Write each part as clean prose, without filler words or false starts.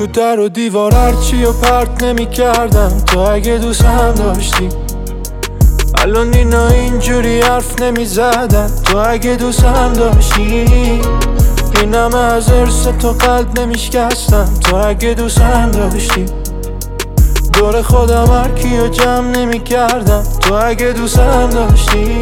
تو در و دیوار هرچی و پرت نمی کردم تو اگه دوستم داشتی. الان اینا اینجوری حرف نمی زدن تو اگه دوستم داشتی. اینم از ارث تو قلب نمی شکستم تو اگه دوستم داشتی. دور خودم هرکی و جمع نمی کردم تو اگه دوستم داشتی.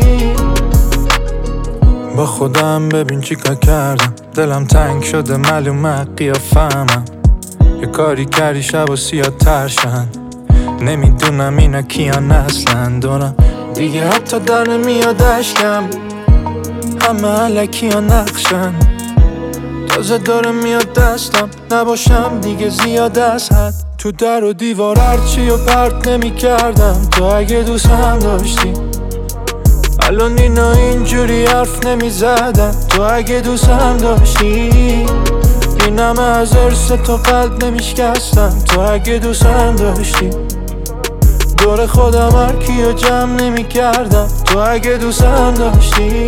با خودم ببین چی کار کردم، دلم تنگ شده معلومه قیافه‌مم. یه کاری کردی شب و سیاه ترشن، نمیدونم اینا کیان اصلا. دورم دیگه حتی در نمیاد اشکم، همه علکی ها نقشن. تازه داره میاد دستم نباشم دیگه زیاد از حد. تو در و دیوار هرچی و پرت نمی کردم تو اگه دوستم داشتی. الان اینا اینجوری حرف نمی زدن تو اگه دوستم داشتی. اینم از ارث تو قلب نمی شکستم تو اگه دوستم داشتی. دور خودم هرکی و جمع نمی کردم تو اگه دوستم داشتی.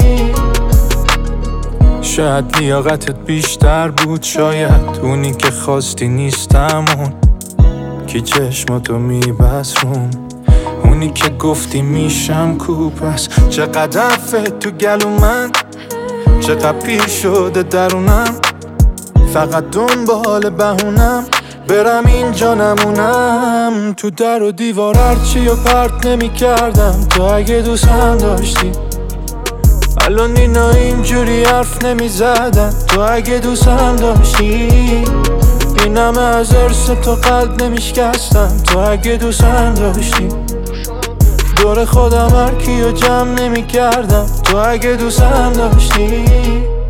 شاید لیاقتت بیشتر بود، شاید اونی که خواستی نیستم. اون که چشماتو میبست روم، اونی که گفتی میشم کوپس. چقدر حرفت تو گلو من، چقدر پیر شده درونم. فقط دنبال بهونم برم اینجا نمونم. تو در و دیوار هرچی و پرت نمی کردم تو اگه دوستم داشتی. الان اینا اینجوری حرف نمی زدن تو اگه دوستم داشتی. اینم از ارث تو قلب نمی شکستم تو اگه دوستم داشتی. دور خودم هرکی و جمع نمی کردم تو اگه دوستم داشتی.